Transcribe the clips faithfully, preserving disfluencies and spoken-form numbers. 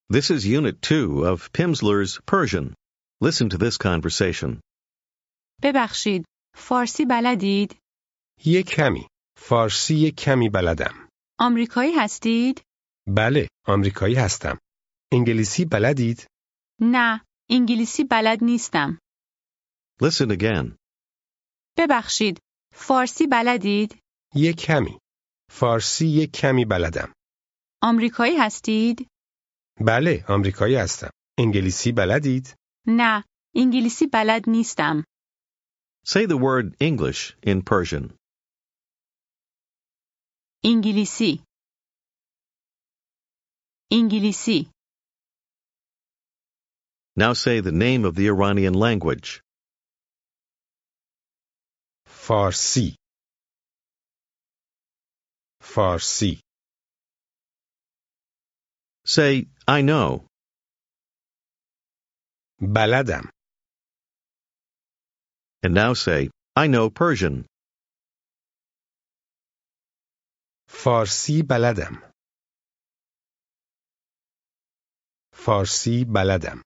This is Unit two of Pimsleur's Persian. Listen to this conversation. ببخشید، فارسی بلدید؟ یه کمی. فارسی یه کمی بلدم. آمریکایی هستید؟ بله، آمریکایی هستم. انگلیسی بلدید؟ نه، انگلیسی بلد نیستم. Listen again. ببخشید، فارسی بلدید؟ یه کمی. فارسی یه کمی بلدم. آمریکایی هستید؟ بله، آمریکایی هستم. انگلیسی بلدید؟ نه، انگلیسی بلد نیستم. Say the word English in Persian. انگلیسی انگلیسی Now say the name of the Iranian language. فارسی. فارسی. Say, I know. بلدم. And now say, I know Persian. فارسی بلدم. فارسی بلدم.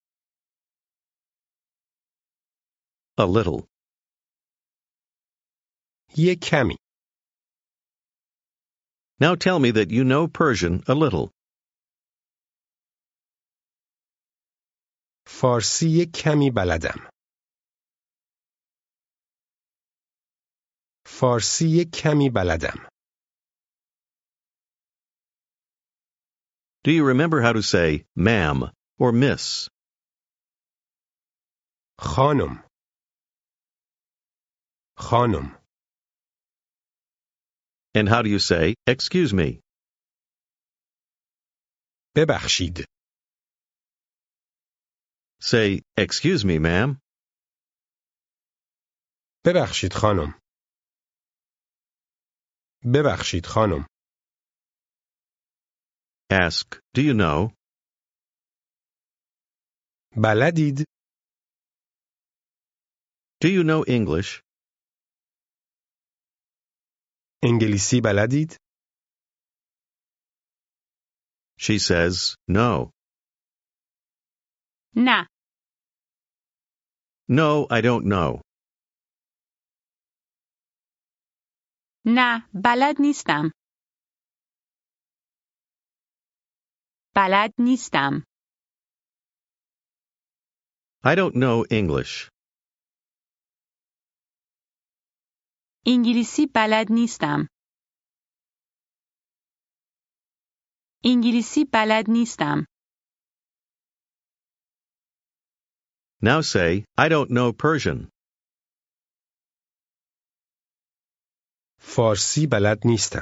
A little. یه کمی. Now tell me that you know Persian a little. فارسی یه کمی بلدم. فارسی یه کمی بلدم. Do you remember how to say ma'am or miss? خانم. خانم. And how do you say, excuse me? ببخشید. Say, excuse me, ma'am. ببخشید خانم. ببخشید خانم. Ask, do you know? بلدید؟ Do you know English? انگلیسی بلدید؟ She says, no. نه No, I don't know. نه بلد نیستم. بلد نیستم. I don't know English. انگلیسی بلد نیستم. انگلیسی بلد نیستم. Now say, I don't know Persian. فارسی بلد نیستم.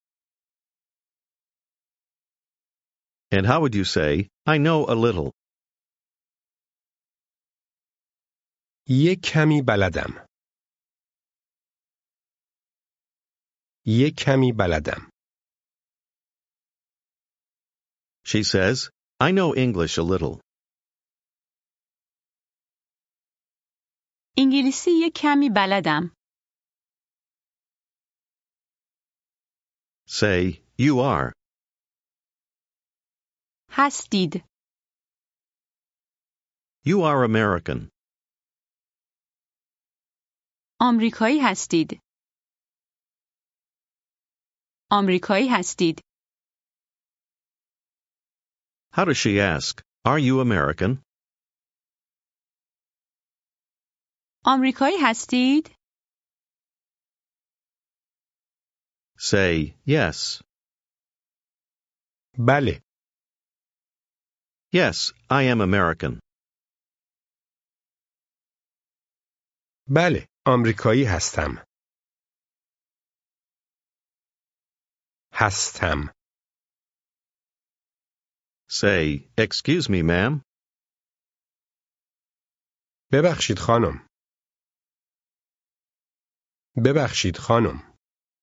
And how would you say, I know a little? یه کمی بلدم. یه کمی بلدم. She says, I know English a little. انگلیسی یک کمی بلدم. Say, you are. هستید. You are American. آمریکایی هستید. آمریکایی هستید. How does she ask, are you American? آمریکایی هستید؟ Say, yes. بله. Yes, I am American. بله، آمریکایی هستم. هستم. Say, excuse me, ma'am. ببخشید خانم. ببخشید خانم.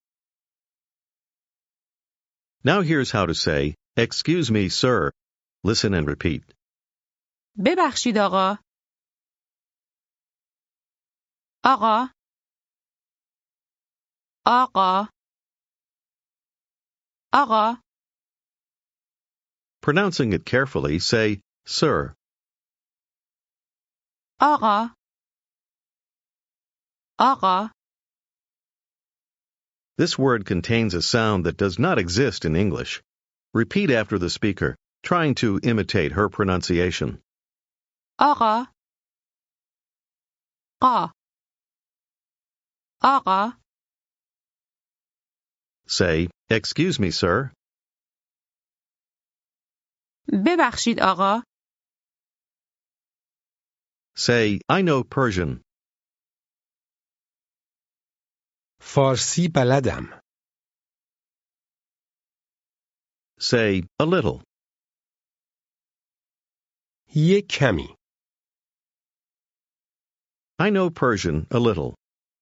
Now here's how to say, excuse me, sir. Listen and repeat. ببخشید آقا. آقا. آقا. آقا. Pronouncing it carefully, say, sir. آقا آقا This word contains a sound that does not exist in English. Repeat after the speaker, trying to imitate her pronunciation. آقا قا آقا Say, excuse me, sir. ببخشید آقا Say, I know Persian. فارسی بلدم. Say, a little. یک کمی. I know Persian a little.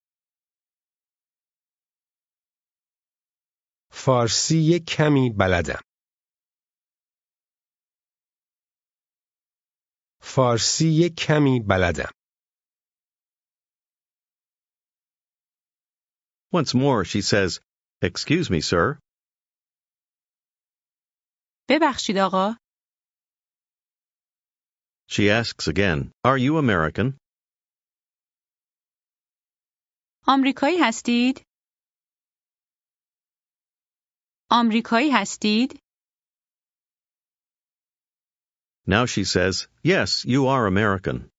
فارسی یک کمی بلدم. فارسی یک کمی بلدم. Once more, she says, excuse me, sir. ببخشید آقا She asks again, are you American? آمریکایی هستید؟ آمریکایی هستید؟ Now she says, yes, you are American.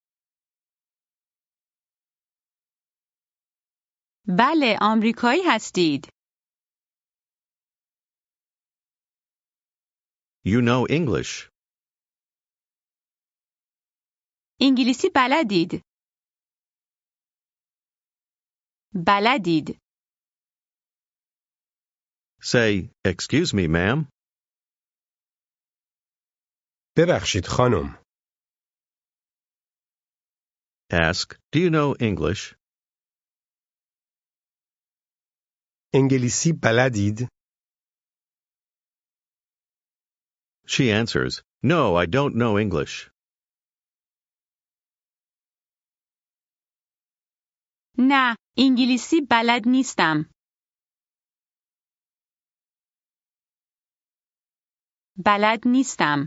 بله آمریکایی هستید. You know English. انگلیسی بلدید. بلدید. Say, excuse me, ma'am. ببخشید خانم. Ask, do you know English? انگلیسی بلدید؟ She answers, no, I don't know English. نه انگلیسی بلد نیستم. بلد نیستم.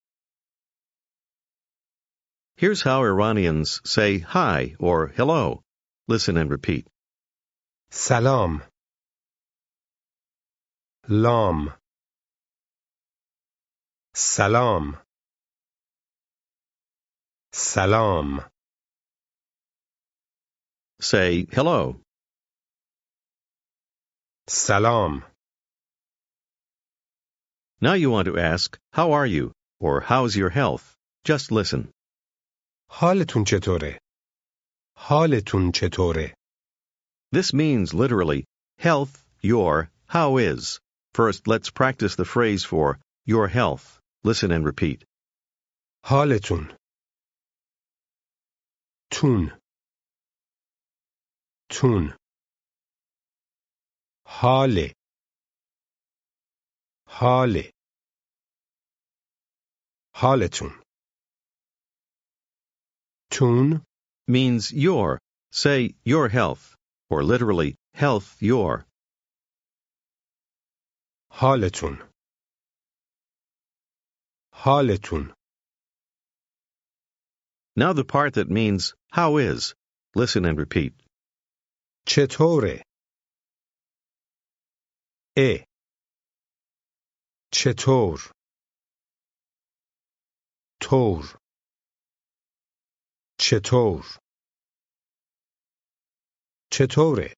Here's how Iranians say hi or hello. Listen and repeat. سلام. لام. سلام. سلام. Say hello. سلام. Now you want to ask, how are you? Or how's your health? Just listen. حالتون چطوره؟ حالتون چطوره؟ This means literally, health, your, how is. First, let's practice the phrase for your health. Listen and repeat. حالتون. تون. تون. حاله. حاله. حالتون. تون. Means your. Say your health. Or literally, health, your. حالتون. حالتون. Now the part that means how is. Listen and repeat. چطوره؟ اه. چطور؟ طور. چطور؟ چطوره؟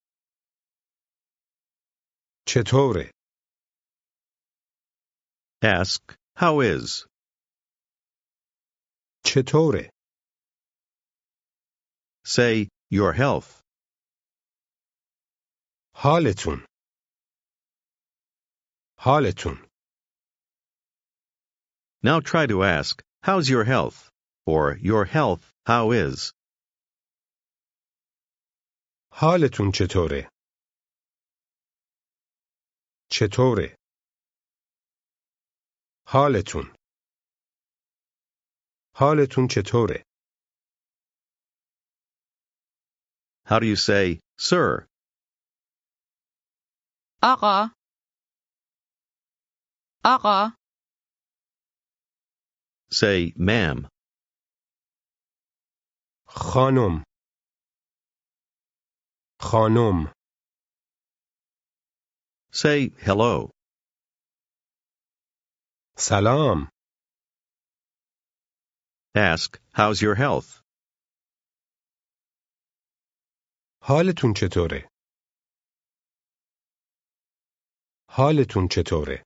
چطوره؟ Ask, how is? چطوره؟ Say, your health. حالتون. حالتون. Now try to ask, how's your health? Or your health, how is? حالتون چطوره؟ چطوره؟ حالتون. حالتون چطوره؟ How do you say, sir? آقا آقا Say ma'am. خانم. خانم. Say hello. سلام. Ask, how's your health? حالتون چطوره؟ حالتون چطوره؟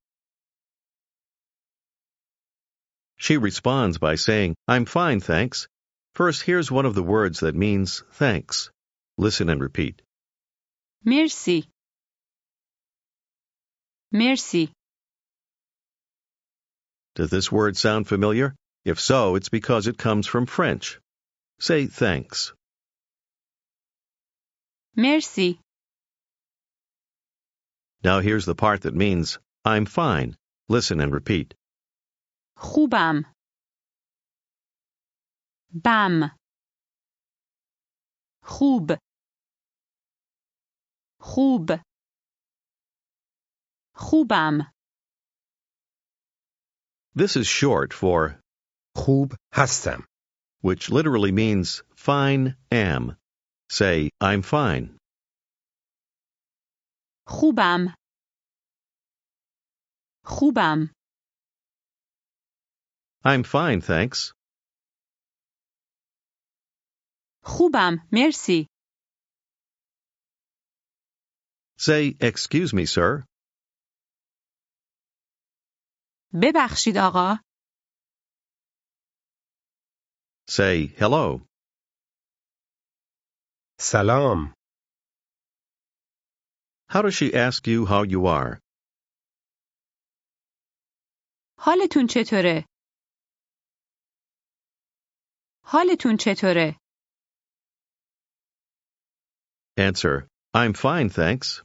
She responds by saying, I'm fine, thanks. First, here's one of the words that means thanks. Listen and repeat. مرسی. مرسی. Does this word sound familiar? If so, it's because it comes from French. Say thanks. مرسی. Now here's the part that means I'm fine. Listen and repeat. خوبم. بم. خوب. خوب. خوبم. This is short for خوب هستم. which literally means fine am. Say, I'm fine. خوبم. خوبم. I'm fine, thanks. خوبم. مرسی. Say, excuse me, sir. ببخشید آقا. Say, hello. سلام. How does she ask you how you are? حالتون چطوره؟ حالتون چطوره؟ Answer, I'm fine, thanks.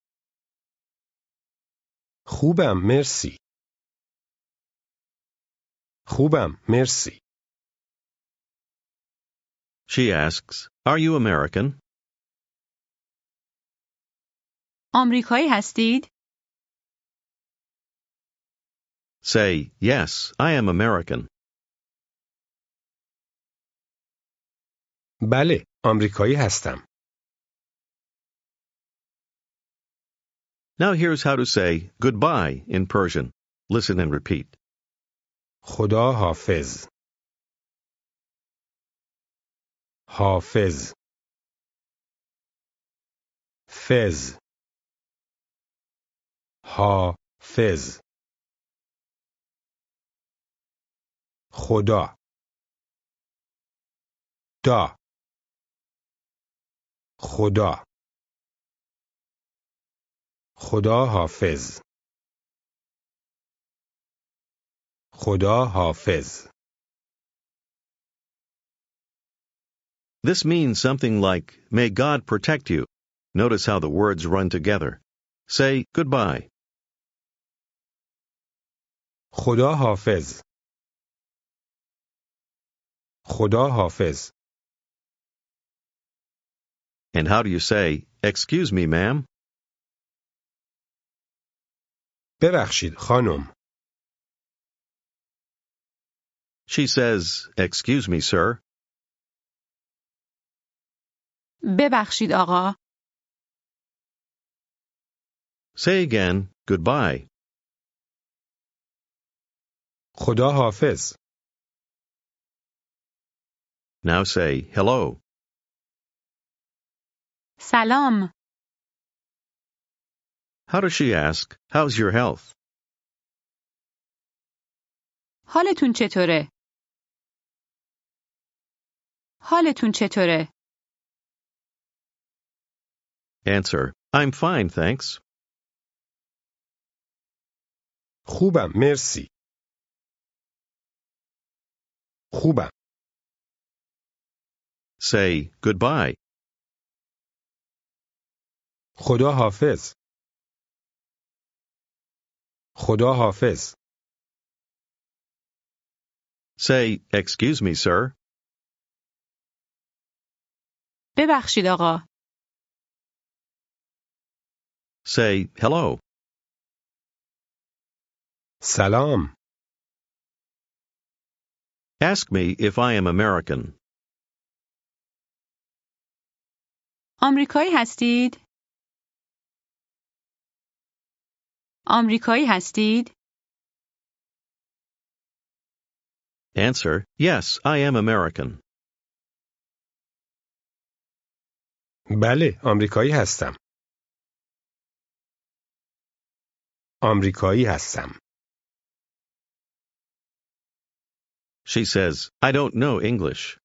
خوبم مرسی. خوبم مرسی. She asks, are you American? آمریکایی هستید؟ Say, yes, I am American. بله، آمریکایی هستم. Now here's how to say goodbye in Persian. Listen and repeat. خدا حافظ. حافظ. فز. حافظ. خدا. دا. خدا. خدا حافظ. خدا حافظ. This means something like, may God protect you. Notice how the words run together. Say goodbye. خدا حافظ. خدا حافظ. And how do you say, excuse me, ma'am? ببخشید خانم. She says, excuse me, sir. ببخشید آقا. Say again, goodbye. خدا حافظ. Now say hello. سلام. How does she ask, how's your health? حالتون چطوره؟ حالتون چطوره؟ Answer, I'm fine, thanks. خوبم مرسی. خوبم. Say goodbye. خدا حافظ. خدا حافظ. Say, excuse me, sir. ببخشید آقا. Say hello. سلام. Ask me if I am American. آمریکایی هستید؟ آمریکایی هستید؟ Answer, yes, I am American. بله، آمریکایی هستم. آمریکایی هستم. She says, I don't know English.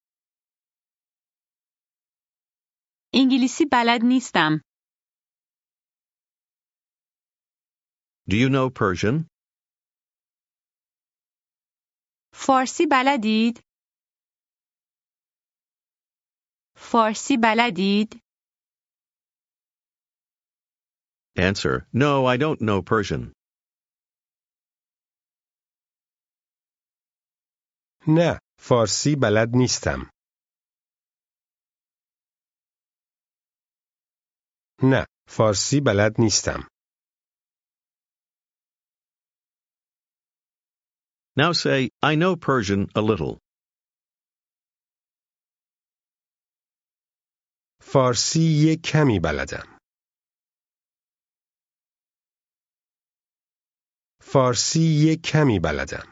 انگلیسی بلد نیستم. Do you know Persian? فارسی بلدید؟ فارسی بلدید؟ Answer, no, I don't know Persian. نه، فارسی بلد نیستم. نه، فارسی بلد نیستم. Now say, I know Persian a little. فارسی یک کمی بلدم. فارسی یک کمی بلدم.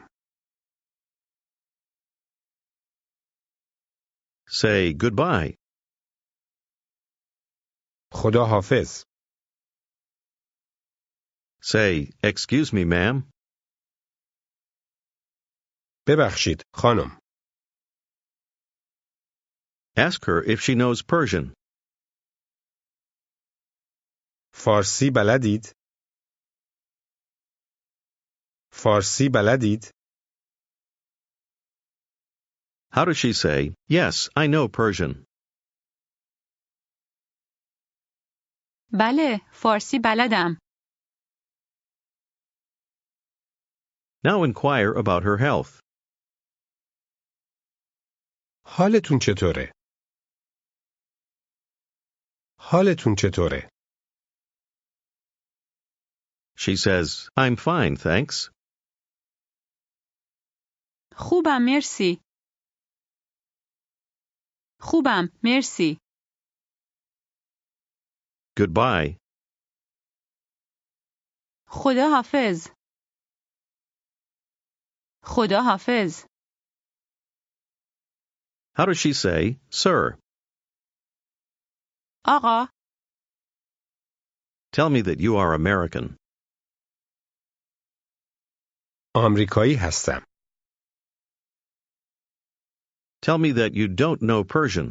Say goodbye. خدا حافظ. Say, excuse me, ma'am. ببخشید، خانم. Ask her if she knows Persian. فارسی بلدید؟ فارسی بلدید؟ How does she say, yes, I know Persian? بله، فارسی بلدم. Now inquire about her health. حالتون چطوره؟ حالتون چطوره؟ She says, I'm fine, thanks. خوبم، مرسی. خوبم، مرسی. Goodbye. خدا حافظ. خدا حافظ. How does she say, sir? آقا. Tell me that you are American. آمریکایی هستم. Tell me that you don't know Persian.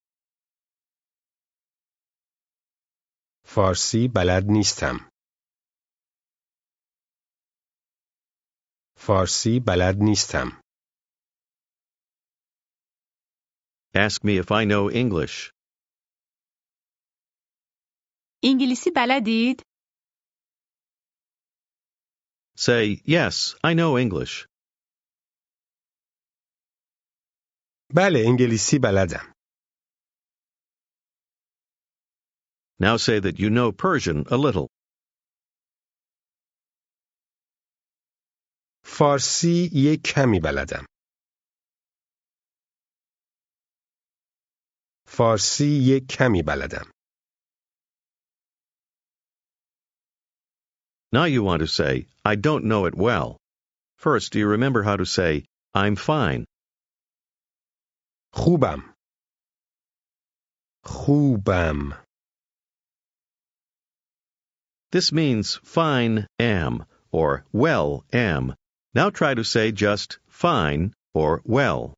فارسی بلد نیستم. فارسی بلد نیستم. Ask me if I know English. انگلیسی بلدید؟ Say, yes, I know English. بله، انگلیسی بلدم. Now say that you know Persian a little. فارسی یک کمی بلدم. فارسی یک کمی بلدم. Now you want to say, I don't know it well. First, do you remember how to say, I'm fine? خوبم. خوبم. This means fine am or well am. Now try to say just fine or well.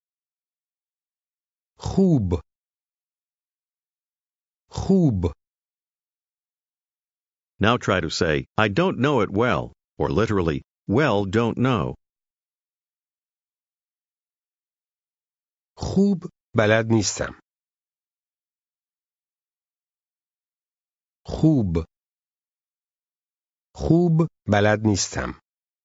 خوب. خوب. Now try to say, I don't know it well, or literally, well don't know. خوب بلد نیستم. خوب. خوب بلد نیستم.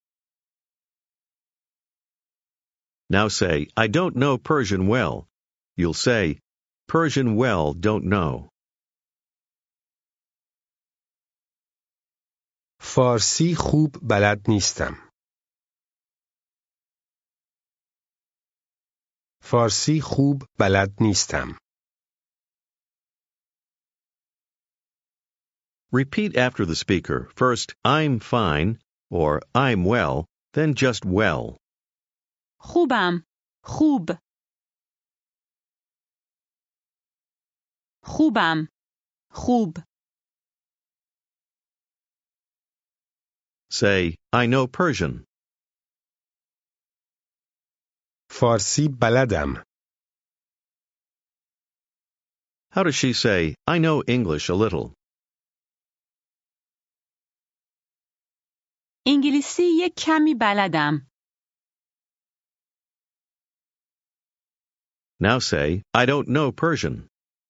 Now say, I don't know Persian well. You'll say, Persian well don't know. فارسی خوب بلد نیستم. فارسی خوب بلد نیستم. Repeat after the speaker. First, I'm fine, or I'm well, then just well. خوبم. خوب. خوبم. خوب. Say, I know Persian. فارسی بلدم. How does she say, I know English a little? انگلیسی یک کمی بلدم. Now say, I don't know Persian.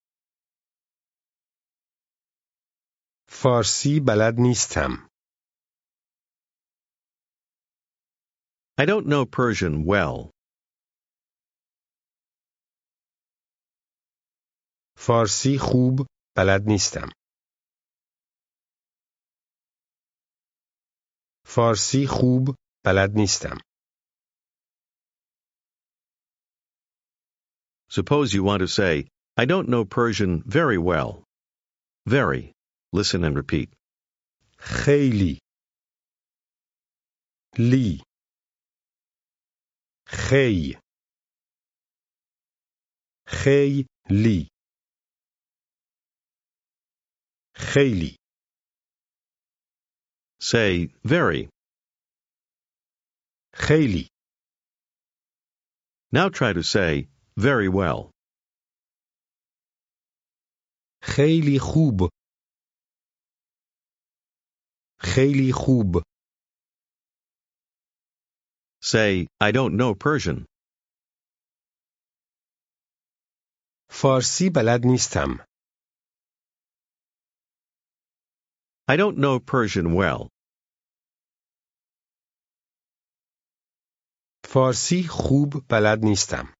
فارسی بلد نیستم. I don't know Persian well. فارسی خوب بلد نیستم. فارسی خوب بلد نیستم. Suppose you want to say, I don't know Persian very well. Very. Listen and repeat. خیلی. لی. خی. خیلی. خیلی. Say, very. خیلی. Now try to say, very well. خیلی خوب. خیلی خوب. Say, I don't know Persian. فارسی بلد نیستم. I don't know Persian well. فارسی خوب بلد نیستم.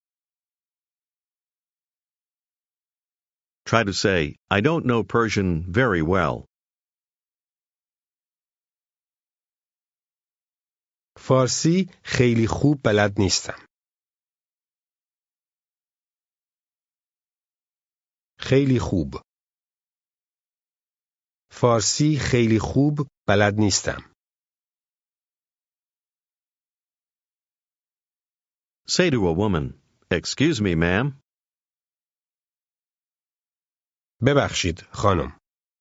Try to say, I don't know Persian very well. فارسی خیلی خوب بلد نیستم. خیلی خوب. فارسی خیلی خوب بلد نیستم. Say to a woman, excuse me, ma'am. ببخشید خانم.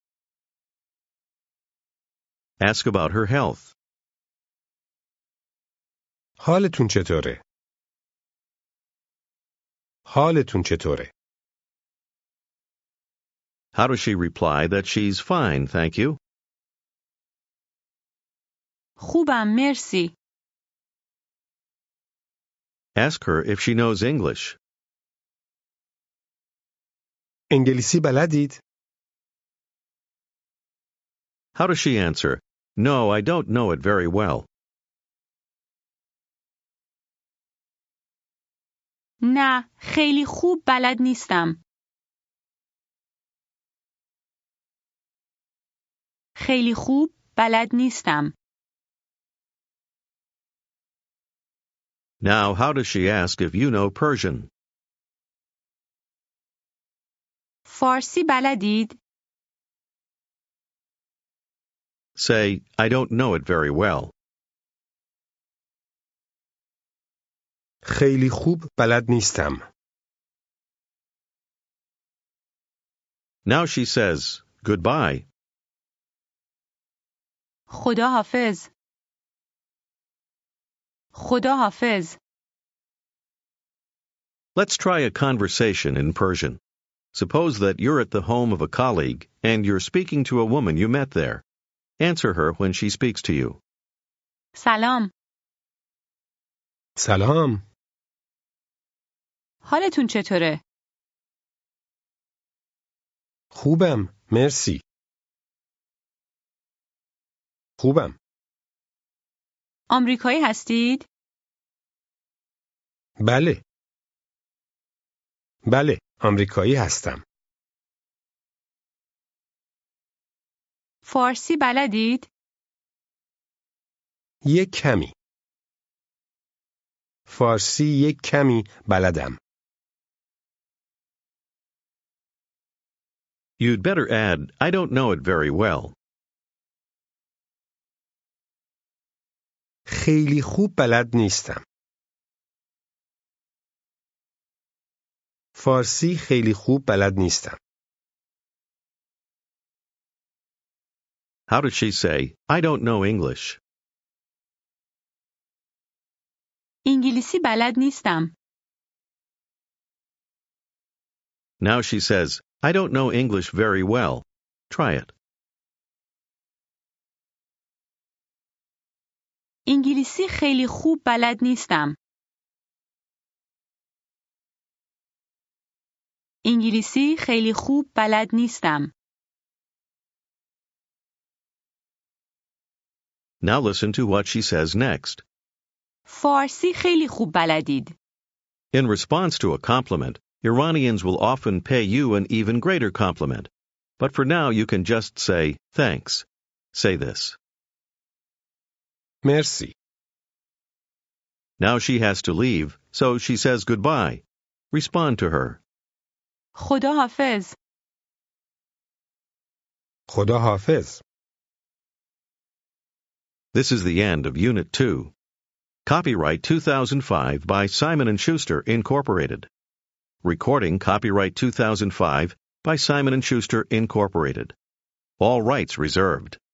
Ask about her health. حالتون چطوره؟ حالتون چطوره؟ How does she reply that she's fine, thank you? خوبم مرسی. Ask her if she knows English. انگلیسی بلدید؟ How does she answer, no, I don't know it very well? نه، خیلی خوب بلد نیستم. خیلی خوب بلد نیستم. Now, how does she ask if you know Persian? فارسی بلدید؟ Say, I don't know it very well. خیلی خوب بلد نیستم. Now she says, goodbye. خدا حافظ. خدا حافظ. Let's try a conversation in Persian. Suppose that you're at the home of a colleague and you're speaking to a woman you met there. Answer her when she speaks to you. سلام. سلام. حالتون چطوره؟ خوبم. مرسی. خوبم. آمریکایی هستید؟ بله. بله. آمریکایی هستم. فارسی بلدید؟ یک کمی. فارسی یک کمی بلدم. You'd better add, I don't know it very well. خیلی خوب بلد نیستم. فارسی خیلی خوب بلد نیستم. How does she say, I don't know English? انگلیسی بلد نیستم. Now she says, I don't know English very well. Try it. انگلیسی خیلی خوب بلد نیستم. انگلیسی خیلی خوب بلد نیستم. Now listen to what she says next. فارسی خیلی خوب بلدید. In response to a compliment, Iranians will often pay you an even greater compliment. But for now you can just say, thanks. Say this. مرسی. Now she has to leave, so she says goodbye. Respond to her. خدا حافظ. خدا حافظ. This is the end of Unit two. Copyright two thousand five by Simon and Schuster, Incorporated. Recording copyright two thousand five by Simon and Schuster, Incorporated. All rights reserved.